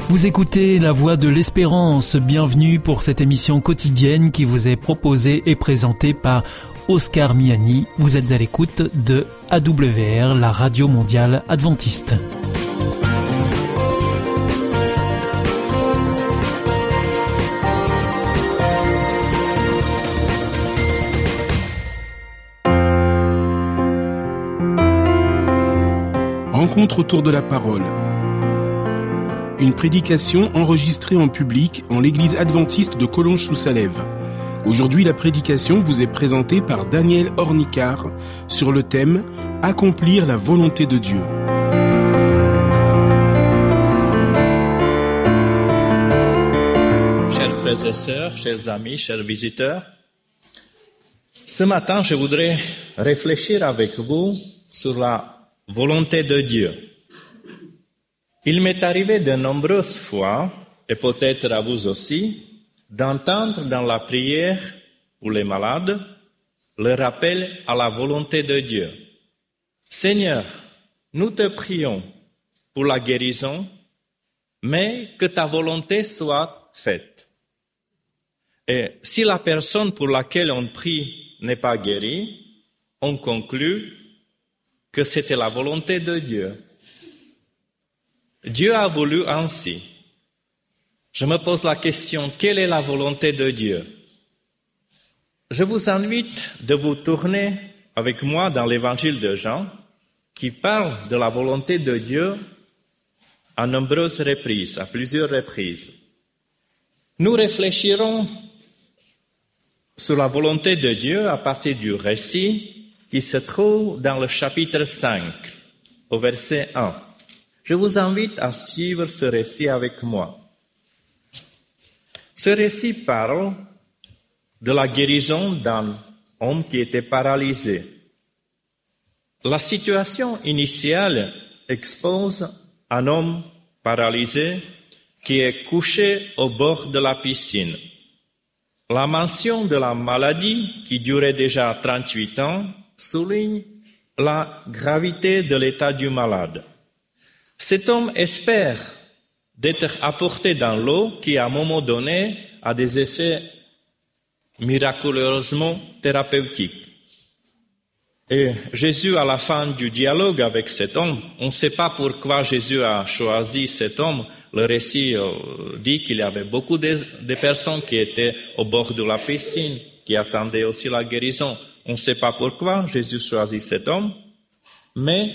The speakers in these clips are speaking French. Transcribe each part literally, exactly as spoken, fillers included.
Vous écoutez La Voix de l'Espérance. Bienvenue pour cette émission quotidienne qui vous est proposée et présentée par Oscar Miani. Vous êtes à l'écoute de A W R, la radio mondiale adventiste. Rencontre autour de la parole. Une prédication enregistrée en public en l'église adventiste de Collonges-sous-Salève. Aujourd'hui, la prédication vous est présentée par Daniel Ornicard sur le thème « Accomplir la volonté de Dieu ». Chers frères et sœurs, chers amis, chers visiteurs, ce matin, je voudrais réfléchir avec vous sur la volonté de Dieu. Il m'est arrivé de nombreuses fois, et peut-être à vous aussi, d'entendre dans la prière pour les malades le rappel à la volonté de Dieu. Seigneur, nous te prions pour la guérison, mais que ta volonté soit faite. Et si la personne pour laquelle on prie n'est pas guérie, on conclut que c'était la volonté de Dieu. Dieu a voulu ainsi. Je me pose la question, quelle est la volonté de Dieu? Je vous invite de vous tourner avec moi dans l'évangile de Jean, qui parle de la volonté de Dieu à nombreuses reprises, à plusieurs reprises. Nous réfléchirons sur la volonté de Dieu à partir du récit qui se trouve dans le chapitre cinq, au verset un. Je vous invite à suivre ce récit avec moi. Ce récit parle de la guérison d'un homme qui était paralysé. La situation initiale expose un homme paralysé qui est couché au bord de la piscine. La mention de la maladie, qui durait déjà trente-huit ans, souligne la gravité de l'état du malade. Cet homme espère d'être apporté dans l'eau qui, à un moment donné, a des effets miraculeusement thérapeutiques. Et Jésus, à la fin du dialogue avec cet homme, on ne sait pas pourquoi Jésus a choisi cet homme. Le récit dit qu'il y avait beaucoup de, de personnes qui étaient au bord de la piscine, qui attendaient aussi la guérison. On ne sait pas pourquoi Jésus choisit cet homme, mais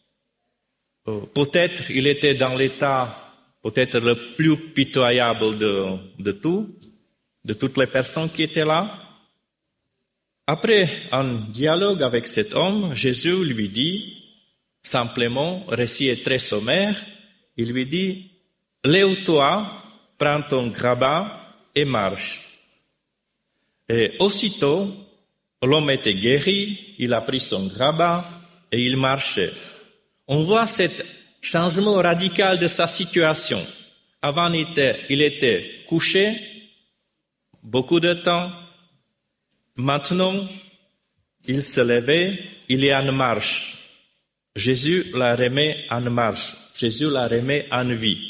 peut-être il était dans l'état peut-être le plus pitoyable de, de tout, de toutes les personnes qui étaient là. Après un dialogue avec cet homme, Jésus lui dit, simplement, le récit est très sommaire, il lui dit, « Lève-toi, prends ton grabat et marche. » Et aussitôt, l'homme était guéri, il a pris son grabat et il marchait. On voit ce changement radical de sa situation. Avant, il était, il était couché beaucoup de temps. Maintenant, il se levait, il est en marche. Jésus l'a remis en marche. Jésus l'a remis en vie.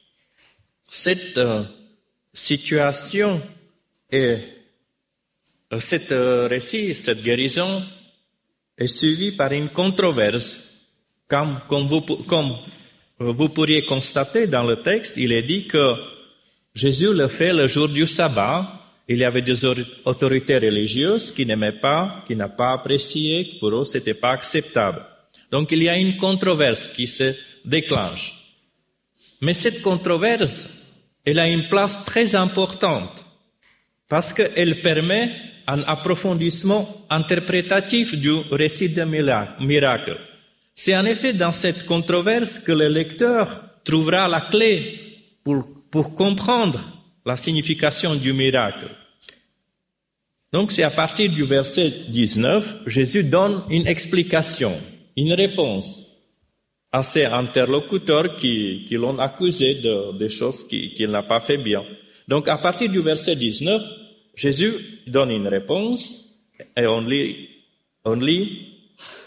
Cette euh, situation et euh, cet euh, récit, cette guérison est suivie par une controverse. Comme, comme, vous, comme vous pourriez constater dans le texte, il est dit que Jésus le fait le jour du sabbat. Il y avait des autorités religieuses qui n'aimaient pas, qui n'ont pas apprécié, que pour eux c'était pas acceptable. Donc il y a une controverse qui se déclenche. Mais cette controverse, elle a une place très importante parce qu'elle permet un approfondissement interprétatif du récit de miracle. C'est en effet dans cette controverse que le lecteur trouvera la clé pour, pour comprendre la signification du miracle. Donc c'est à partir du verset dix-neuf, Jésus donne une explication, une réponse à ces interlocuteurs qui, qui l'ont accusé de, de choses qu'il qui n'a pas fait bien. Donc à partir du verset dix-neuf, Jésus donne une réponse et on lit, on lit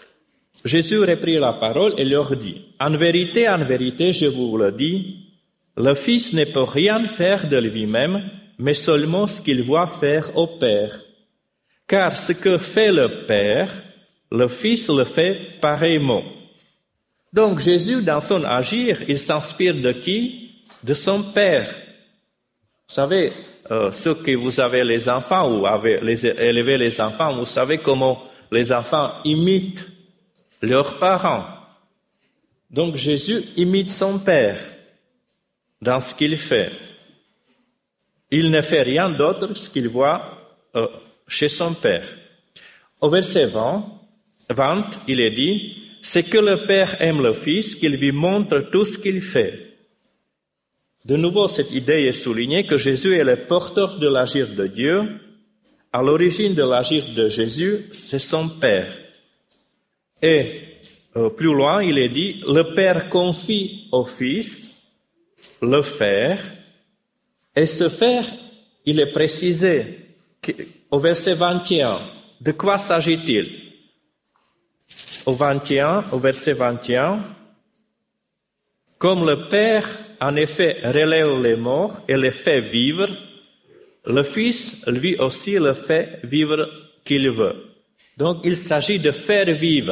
Jésus reprit la parole et leur dit, « En vérité, en vérité, je vous le dis, Le Fils ne peut rien faire de lui-même, mais seulement ce qu'il voit faire au Père. Car ce que fait le Père, le Fils le fait pareillement. Donc Jésus, dans son agir, il s'inspire de qui? De son Père. Vous savez, euh, ceux que vous avez les enfants ou avez les, élevé les enfants, vous savez comment les enfants imitent leurs parents. Donc Jésus imite son Père dans ce qu'il fait. Il ne fait rien d'autre que ce qu'il voit euh, chez son Père. Au verset vingt, vingt, il est dit, « C'est que le Père aime le Fils, qu'il lui montre tout ce qu'il fait. » De nouveau, cette idée est soulignée que Jésus est le porteur de l'agir de Dieu. À l'origine de l'agir de Jésus, c'est son Père. Et euh, plus loin, il est dit, le Père confie au Fils le faire. Et ce faire, il est précisé au verset vingt et un. De quoi s'agit-il? Au vingt et un, au verset vingt et un, comme le Père en effet relève les morts et les fait vivre, le Fils, lui aussi, le fait vivre qu'il veut. Donc, il s'agit de faire vivre.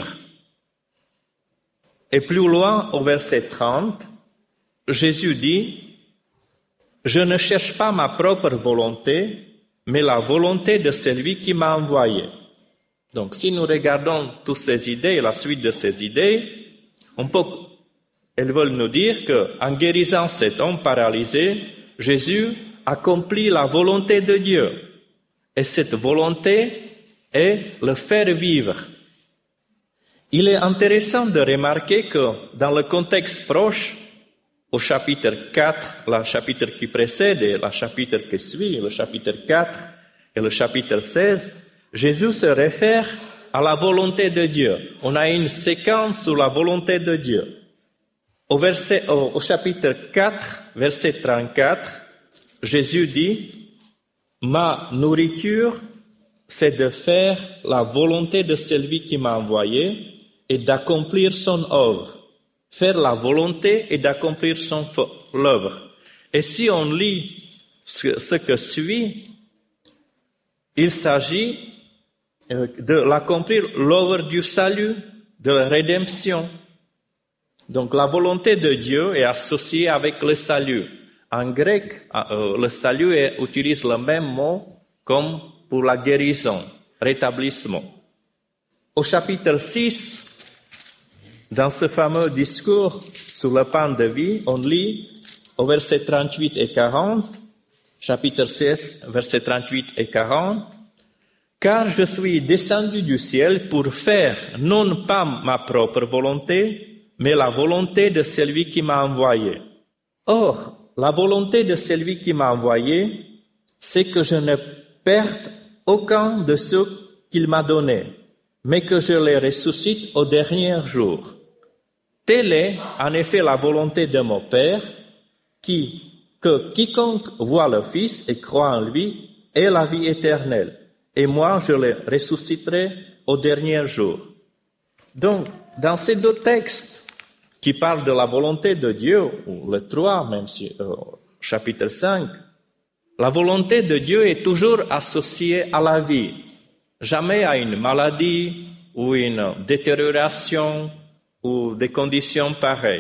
Et plus loin, au verset trente, Jésus dit, « Je ne cherche pas ma propre volonté, mais la volonté de celui qui m'a envoyé. » Donc, si nous regardons toutes ces idées, la suite de ces idées, on peut, elles veulent nous dire qu'en guérissant cet homme paralysé, Jésus accomplit la volonté de Dieu. Et cette volonté est le faire vivre. Il est intéressant de remarquer que dans le contexte proche, au chapitre quatre, le chapitre qui précède et le chapitre qui suit, le chapitre quatre et le chapitre seize, Jésus se réfère à la volonté de Dieu. On a une séquence sur la volonté de Dieu. Au, verset, au, au chapitre quatre, verset trente-quatre, Jésus dit, « Ma nourriture, c'est de faire la volonté de celui qui m'a envoyé et d'accomplir son œuvre. » Faire la volonté et d'accomplir son œuvre. Et si on lit ce, ce que suit, il s'agit de l'accomplir l'œuvre du salut, de la rédemption. Donc la volonté de Dieu est associée avec le salut. En grec, le salut est, utilise le même mot comme pour la guérison, rétablissement. Au chapitre six, dans ce fameux discours sur le pain de vie, on lit au verset trente-huit et quarante, chapitre seize, verset trente-huit et quarante, « Car je suis descendu du ciel pour faire non pas ma propre volonté, mais la volonté de celui qui m'a envoyé. Or, la volonté de celui qui m'a envoyé, c'est que je ne perde aucun de ceux qu'il m'a donnés, mais que je les ressuscite au dernier jour. Telle est en effet la volonté de mon Père, qui, que quiconque voit le Fils et croit en lui ait la vie éternelle, et moi je les ressusciterai au dernier jour. » Donc, dans ces deux textes qui parlent de la volonté de Dieu, ou le trois, même si euh, chapitre cinq, la volonté de Dieu est toujours associée à la vie, jamais à une maladie ou une détérioration ou des conditions pareilles.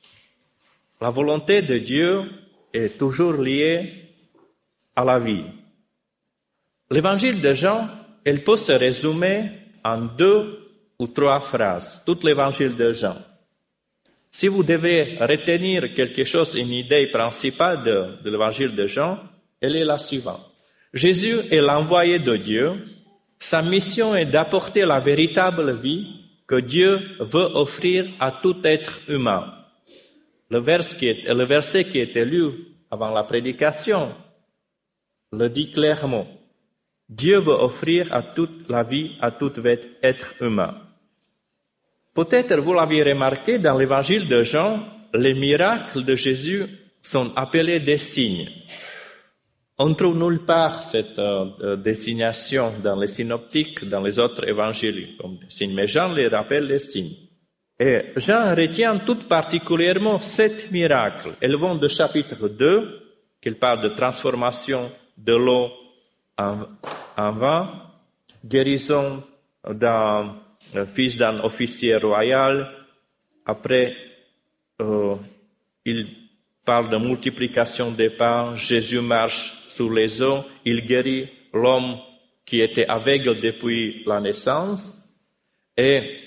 La volonté de Dieu est toujours liée à la vie. L'évangile de Jean, elle peut se résumer en deux ou trois phrases, tout l'évangile de Jean. Si vous devez retenir quelque chose, une idée principale de, de l'évangile de Jean, elle est la suivante. Jésus est l'envoyé de Dieu. Sa mission est d'apporter la véritable vie que Dieu veut offrir à tout être humain. Le verset qui est, le verset qui était lu avant la prédication le dit clairement. Dieu veut offrir à toute la vie à tout être humain. Peut-être vous l'avez remarqué, dans l'évangile de Jean, les miracles de Jésus sont appelés des signes. On ne trouve nulle part cette euh, désignation dans les synoptiques, dans les autres évangiles comme des signes, mais Jean les rappelle des signes. Et Jean retient tout particulièrement sept miracles. Elles vont du chapitre deux, qui parle de transformation de l'eau en, en vin, guérison d'un fils d'un officier royal. Après, euh, il parle de multiplication des pains. Jésus marche sur les eaux. Il guérit l'homme qui était aveugle depuis la naissance. Et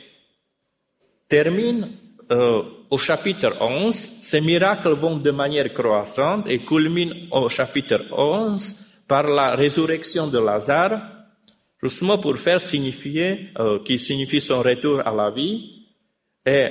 termine euh, au chapitre onze. Ces miracles vont de manière croissante et culminent au chapitre onze par la résurrection de Lazare, justement pour faire signifier, euh, qui signifie son retour à la vie. Et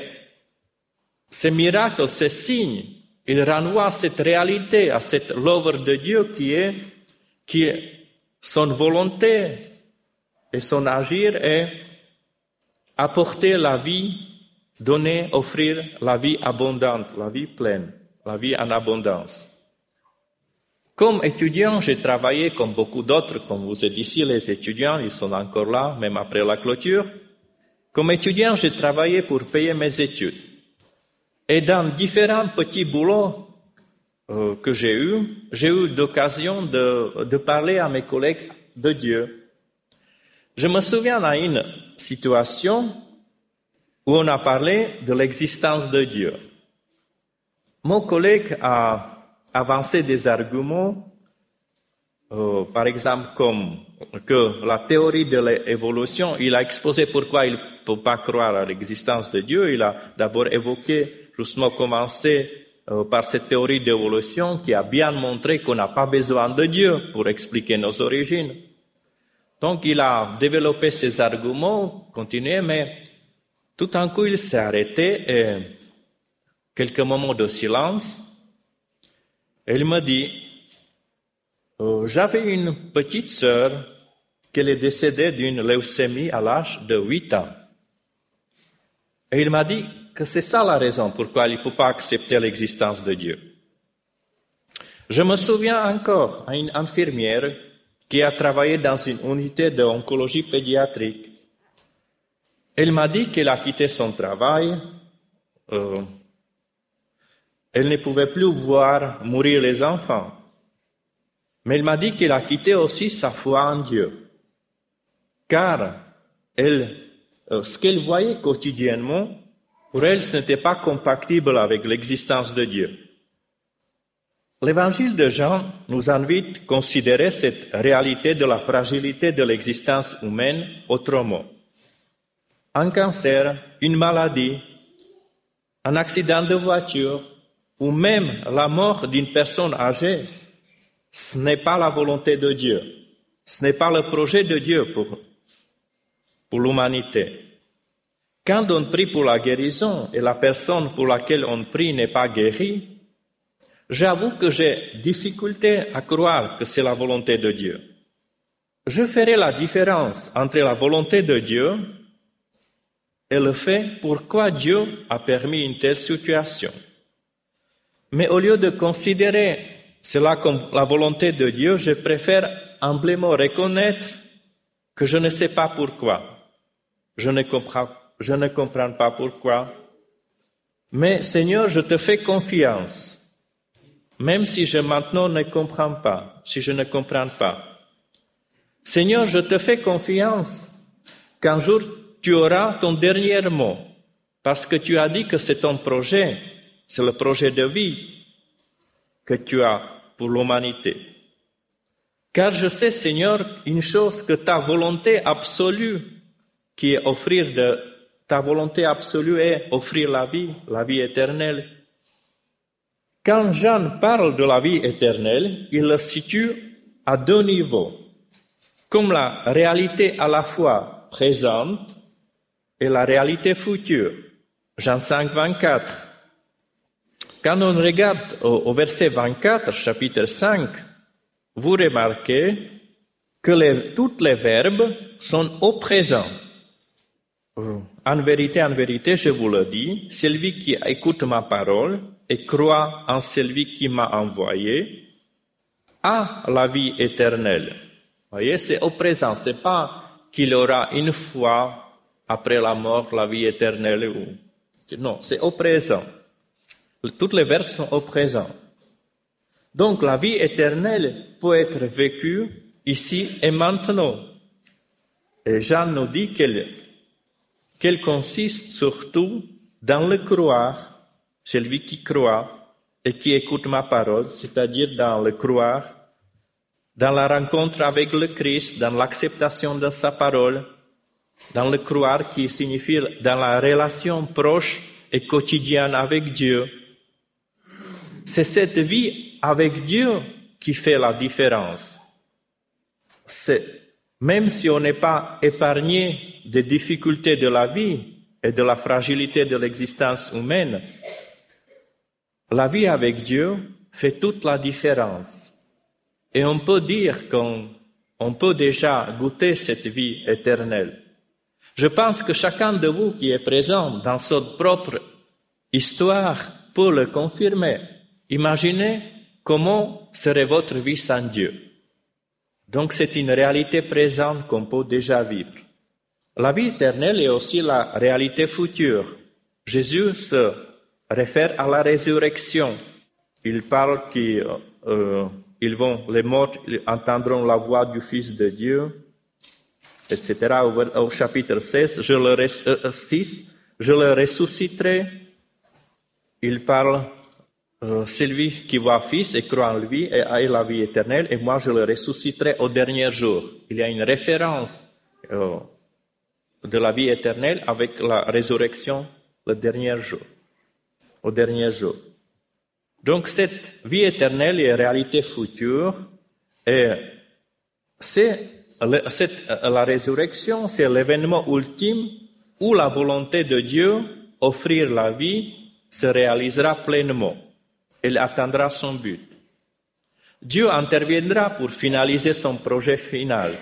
ces miracles, ces signes, ils renvoient à cette réalité, à cette l'œuvre de Dieu qui est, qui est son volonté et son agir est apporter la vie, donner, offrir la vie abondante, la vie pleine, la vie en abondance. Comme étudiant, j'ai travaillé comme beaucoup d'autres, comme vous êtes ici, les étudiants, ils sont encore là, même après la clôture. Comme étudiant, j'ai travaillé pour payer mes études. Et dans différents petits boulots euh, que j'ai eus, j'ai eu l'occasion de, de parler à mes collègues de Dieu. Je me souviens à une situation où on a parlé de l'existence de Dieu. Mon collègue a avancé des arguments, euh, par exemple comme que la théorie de l'évolution, il a exposé pourquoi il ne peut pas croire à l'existence de Dieu. Il a d'abord évoqué, justement commencé euh, par cette théorie d'évolution qui a bien montré qu'on n'a pas besoin de Dieu pour expliquer nos origines. Donc il a développé ses arguments, continué, mais tout d'un coup il s'est arrêté et quelques moments de silence. Et il m'a dit, euh, j'avais une petite sœur qui est décédée d'une leucémie à l'âge de huit ans. Et il m'a dit que c'est ça la raison pourquoi il ne peut pas accepter l'existence de Dieu. Je me souviens encore à une infirmière qui a travaillé dans une unité d'oncologie pédiatrique. Elle m'a dit qu'elle a quitté son travail. Euh, elle ne pouvait plus voir mourir les enfants. Mais elle m'a dit qu'elle a quitté aussi sa foi en Dieu. Car elle, euh, ce qu'elle voyait quotidiennement, pour elle, ce n'était pas compatible avec l'existence de Dieu. L'évangile de Jean nous invite à considérer cette réalité de la fragilité de l'existence humaine autrement. Un cancer, une maladie, un accident de voiture ou même la mort d'une personne âgée, ce n'est pas la volonté de Dieu. Ce n'est pas le projet de Dieu pour, pour l'humanité. Quand on prie pour la guérison et la personne pour laquelle on prie n'est pas guérie, j'avoue que j'ai difficulté à croire que c'est la volonté de Dieu. Je ferai la différence entre la volonté de Dieu et le fait pourquoi Dieu a permis une telle situation. Mais au lieu de considérer cela comme la volonté de Dieu, je préfère humblement reconnaître que je ne sais pas pourquoi. Je ne comprends, je ne comprends pas pourquoi. Mais Seigneur, je te fais confiance. Même si je maintenant ne comprends pas, si je ne comprends pas. Seigneur, je te fais confiance qu'un jour tu auras ton dernier mot, parce que tu as dit que c'est ton projet, c'est le projet de vie que tu as pour l'humanité. Car je sais, Seigneur, une chose, que ta volonté absolue, qui est offrir de, ta volonté absolue est offrir la vie, la vie éternelle. Quand Jean parle de la vie éternelle, il la situe à deux niveaux, comme la réalité à la fois présente et la réalité future. Jean cinq, vingt-quatre. Quand on regarde au, au verset vingt-quatre, chapitre cinq, vous remarquez que les, tous les verbes sont au présent. En vérité, en vérité, je vous le dis, celui qui écoute ma parole et croit en celui qui m'a envoyé a la vie éternelle. Vous voyez, c'est au présent, c'est pas qu'il aura une fois après la mort la vie éternelle ou Non, c'est au présent. Toutes les verbes sont au présent. Donc la vie éternelle peut être vécue ici et maintenant. Et Jean nous dit qu'elle, qu'elle consiste surtout dans le croire, celui qui croit et qui écoute ma parole, c'est-à-dire dans le croire, dans la rencontre avec le Christ, dans l'acceptation de sa parole, dans le croire qui signifie dans la relation proche et quotidienne avec Dieu. C'est cette vie avec Dieu qui fait la différence. C'est, même si on n'est pas épargné des difficultés de la vie et de la fragilité de l'existence humaine, la vie avec Dieu fait toute la différence. Et on peut dire qu'on on peut déjà goûter cette vie éternelle. Je pense que chacun de vous qui est présent dans votre propre histoire peut le confirmer. Imaginez comment serait votre vie sans Dieu. Donc c'est une réalité présente qu'on peut déjà vivre. La vie éternelle est aussi la réalité future. Jésus se réfère à la résurrection. Il parle qu'ils euh, ils vont, les morts ils entendront la voix du Fils de Dieu, et cetera. Au, au chapitre seize, je le, euh, six, je le ressusciterai. Il parle euh, celui qui voit Fils et croit en lui et a la vie éternelle, et moi je le ressusciterai au dernier jour. Il y a une référence euh, de la vie éternelle avec la résurrection le dernier jour, au dernier jour. Donc cette vie éternelle est réalité future et c'est cette, la résurrection, c'est l'événement ultime où la volonté de Dieu, offrir la vie, se réalisera pleinement. Elle atteindra son but. Dieu interviendra pour finaliser son projet final.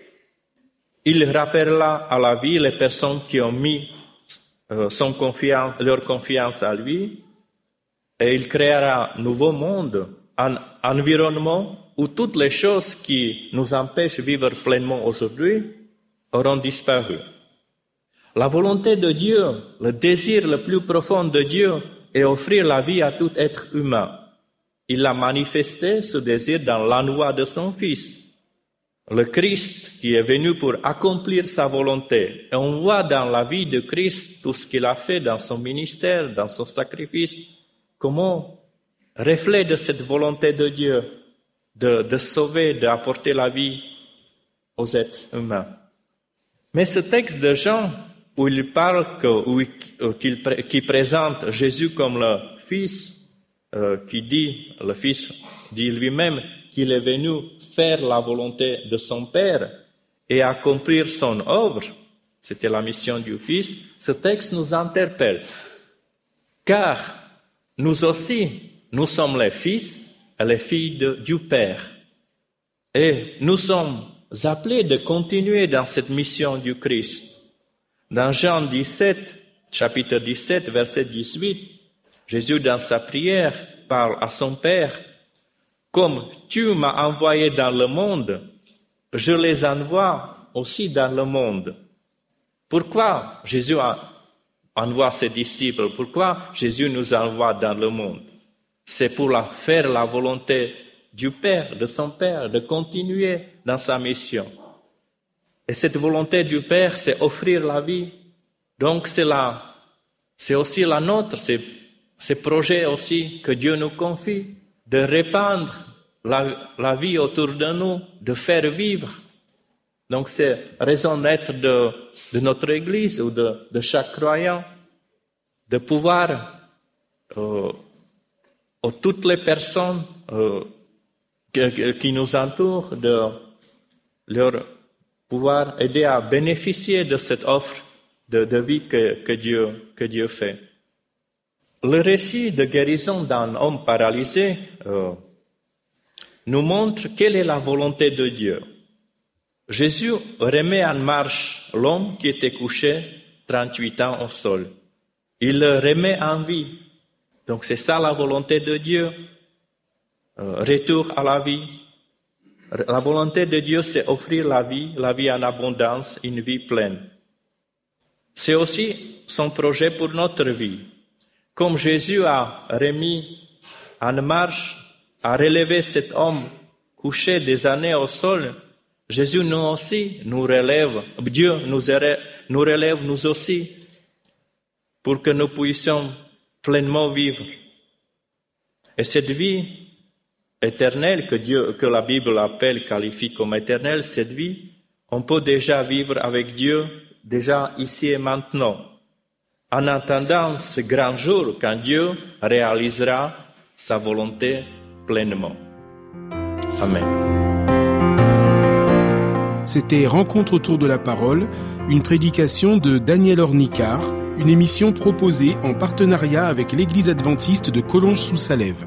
Il rappellera à la vie les personnes qui ont mis euh, son confiance, leur confiance à lui, et il créera un nouveau monde, un environnement où toutes les choses qui nous empêchent de vivre pleinement aujourd'hui auront disparu. La volonté de Dieu, le désir le plus profond de Dieu est offrir la vie à tout être humain. Il a manifesté ce désir dans l'envoi de son Fils, le Christ qui est venu pour accomplir sa volonté. Et on voit dans la vie de Christ tout ce qu'il a fait dans son ministère, dans son sacrifice, comment reflet de cette volonté de Dieu de, de sauver, d'apporter la vie aux êtres humains. Mais ce texte de Jean, où il parle, que, où, qu'il, qui présente Jésus comme le Fils, euh, qui dit, le Fils dit lui-même qu'il est venu faire la volonté de son Père et accomplir son œuvre, c'était la mission du Fils, ce texte nous interpelle. Car nous aussi, nous sommes les fils et les filles de, du Père. Et nous sommes appelés de continuer dans cette mission du Christ. Dans Jean dix-sept, chapitre dix-sept, verset dix-huit, Jésus, dans sa prière, parle à son Père. « Comme tu m'as envoyé dans le monde, je les envoie aussi dans le monde. » Pourquoi Jésus envoie ses disciples? Pourquoi Jésus nous envoie dans le monde? C'est pour la, faire la volonté du Père, de son Père, de continuer dans sa mission. Et cette volonté du Père, c'est offrir la vie. Donc c'est, la, c'est aussi la nôtre, c'est ce projet aussi que Dieu nous confie, de répandre la, la vie autour de nous, de faire vivre. Donc c'est raison d'être de, de notre Église ou de, de chaque croyant, de pouvoir euh, à toutes les personnes euh, qui, qui nous entourent, de leur pouvoir aider à bénéficier de cette offre de, de vie que, que, Dieu, que Dieu fait. Le récit de guérison d'un homme paralysé euh, nous montre quelle est la volonté de Dieu. Jésus remet en marche l'homme qui était couché trente-huit ans au sol. Il le remet en vie. Donc c'est ça la volonté de Dieu. Euh, retour à la vie. La volonté de Dieu, c'est offrir la vie, la vie en abondance, une vie pleine. c'est aussi son projet pour notre vie. Comme Jésus a remis en marche, a relevé cet homme couché des années au sol, Jésus nous aussi nous relève, Dieu nous, nous relève nous aussi, pour que nous puissions pleinement vivre. Et cette vie éternelle que Dieu, que la Bible appelle, qualifie comme éternelle, cette vie, on peut déjà vivre avec Dieu, déjà ici et maintenant, en attendant ce grand jour quand Dieu réalisera sa volonté pleinement. Amen. C'était Rencontre autour de la parole, une prédication de Daniel Ornicard, une émission proposée en partenariat avec l'Église adventiste de Collonges-sous-Salève.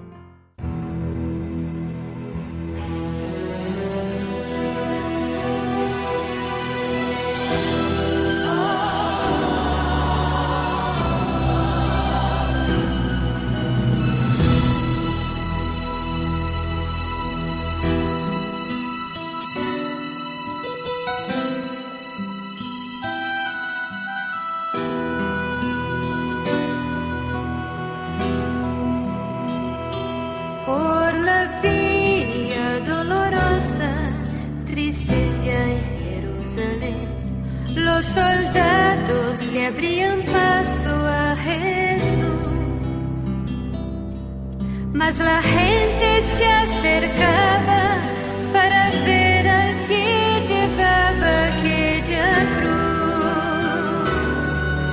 Los soldados le abrían paso a Jesús, mas la gente se acercaba para ver al que llevaba aquella cruz.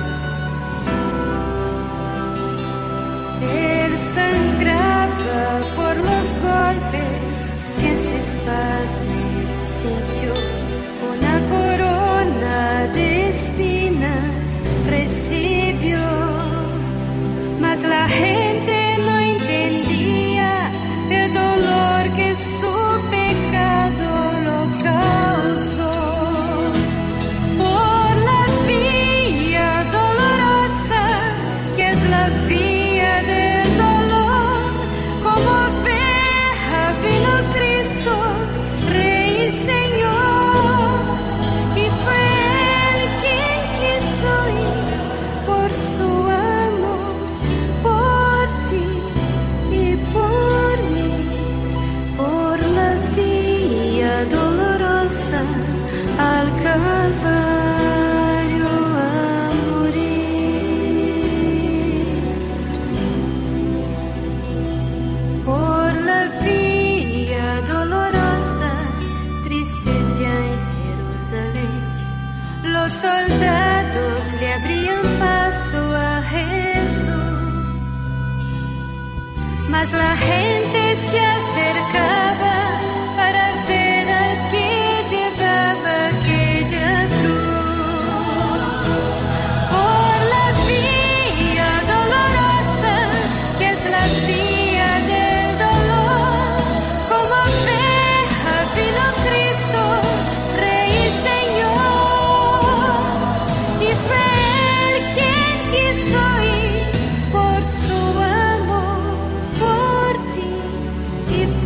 Él sangraba por los golpes que su espalda sintió, una corona de espinas recibió, mas la gente no entendía el dolor que su pecado lo causó. Por la vía dolorosa, que es la vía del dolor, como oveja vino Cristo, Rey y Señor. Su amor por ti y por mí, por la vía dolorosa al Calvario a morir. Por la vía dolorosa, triste vía en Jerusalén, los soldados le abrían paso a Jesús, mas la gente se acercaba para ver al que llevaba aquella cruz. Por la vía dolorosa, que es la vía del dolor, como oveja vino Cristo, Rey y Señor, y fue soy por su amor, por ti y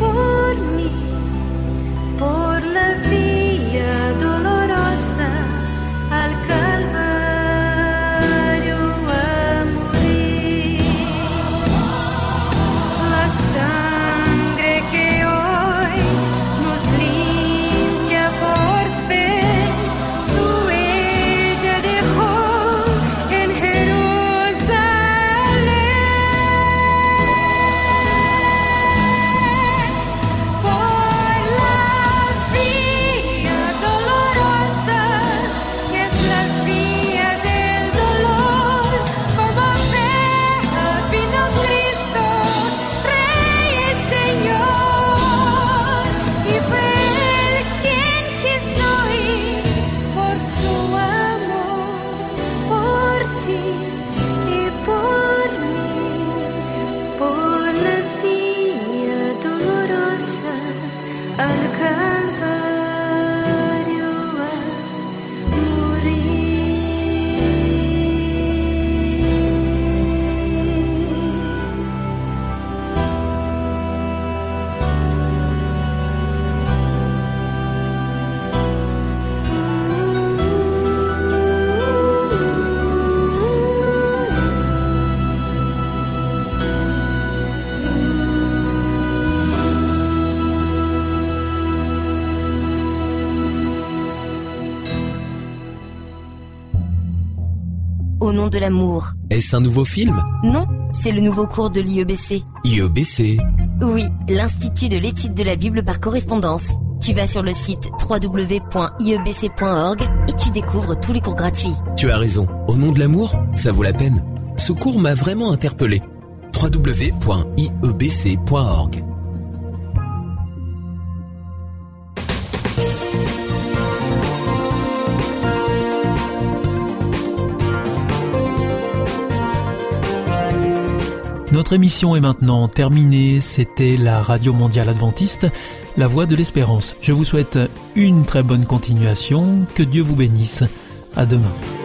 de l'amour. Est-ce un nouveau film? Non, c'est le nouveau cours de l'I E B C. I E B C? Oui, l'Institut de l'étude de la Bible par correspondance. Tu vas sur le site w w w point i e b c point org et tu découvres tous les cours gratuits. Tu as raison, au nom de l'amour, ça vaut la peine. Ce cours m'a vraiment interpellé. w w w point i e b c point org. Notre émission est maintenant terminée. C'était la Radio Mondiale Adventiste, la Voix de l'Espérance. Je vous souhaite une très bonne continuation. Que Dieu vous bénisse. À demain.